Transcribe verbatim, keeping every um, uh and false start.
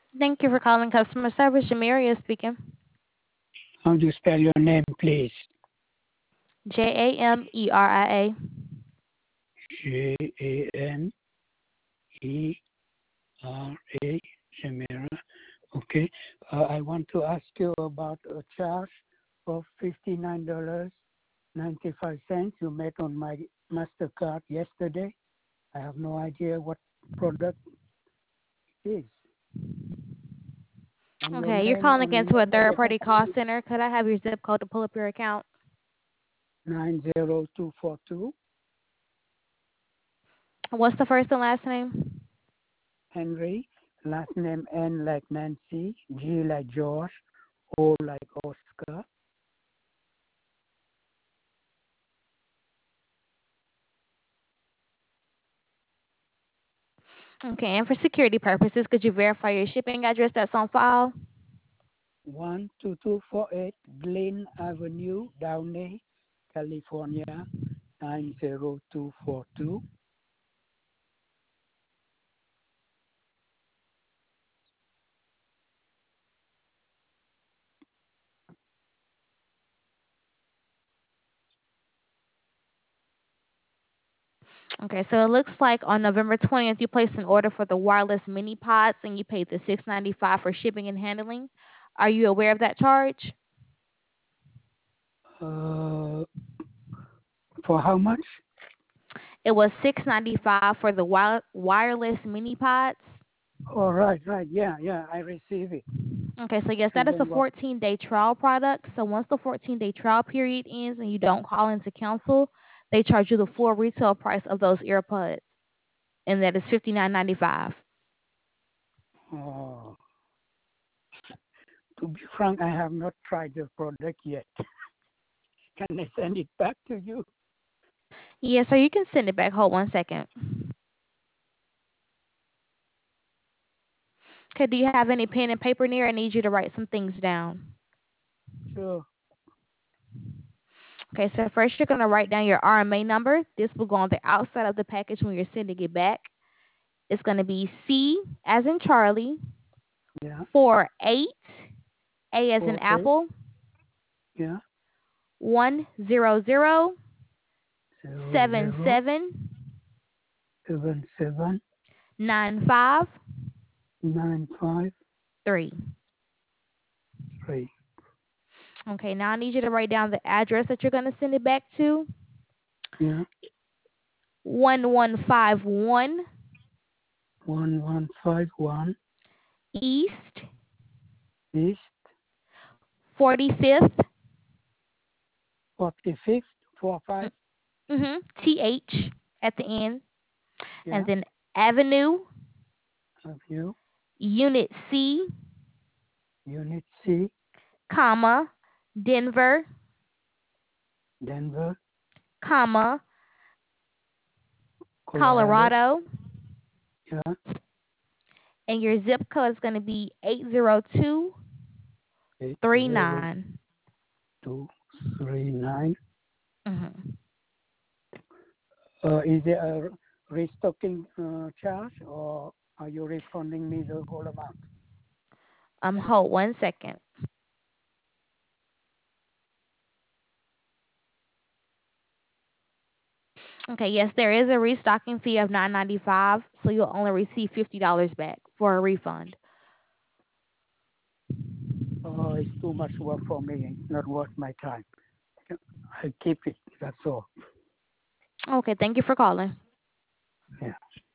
Thank you for calling customer service. Jamiria speaking. How do you spell your name, please? J A M E R I A. J A M E R A, Shamira. Okay. Uh, I want to ask you about a charge of fifty-nine dollars and ninety-five cents you made on my MasterCard yesterday. I have no idea what product it is. And your Okay, you're name calling on into a third your party call center. Could I have your zip code to pull up your account? nine zero two four two. What's the first and last name? Henry, last name N like Nancy, G like George, O like Oscar. Okay, and for security purposes, could you verify your shipping address that's on file? one two two four eight Glen Avenue, Downey, California, nine zero two four two. Okay, so it looks like on November twentieth, you placed an order for the wireless mini pods and you paid the six ninety-five for shipping and handling. Are you aware of that charge? Uh, for how much? It was six ninety-five for the wi- wireless mini pods. Oh, right, right. Yeah, yeah, I receive it. Okay, so yes, that And is a then what? fourteen-day trial product. So once the fourteen-day trial period ends and you don't call into cancel, they charge you the full retail price of those earbuds, and that is fifty-nine ninety-five. Oh, to be frank, I have not tried the product yet. Can I send it back to you? Yes, so you can send it back. Hold one second. Okay, do you have any pen and paper near? I need you to write some things down. Sure. Okay, so first you're going to write down your R M A number. This will go on the outside of the package when you're sending it back. It's going to be C as in Charlie, Yeah. four eight, A as in Four eight. Apple, Yeah. one zero zero Zero seven zero seven seven seven nine five nine five three. three. Okay, now I need you to write down the address that you're going to send it back to. Yeah. one one five one One one five one East East forty-fifth forty fifth four five. mm-hmm, T H at the end, and Yeah. then Avenue, Avenue. Unit C, Unit C. comma, Denver, Denver, comma, Colorado. Colorado, Yeah. and your zip code is going to be eight zero two Eight three zero nine. two three nine. Mm-hmm. Uh, is there a restocking uh, charge, or are you refunding me the whole amount? Um, hold one second. Okay, yes, there is a restocking fee of nine ninety five, so you'll only receive fifty dollars back for a refund. Oh, it's too much work for me. It's not worth my time. I keep it. That's all. Okay, thank you for calling. Yeah.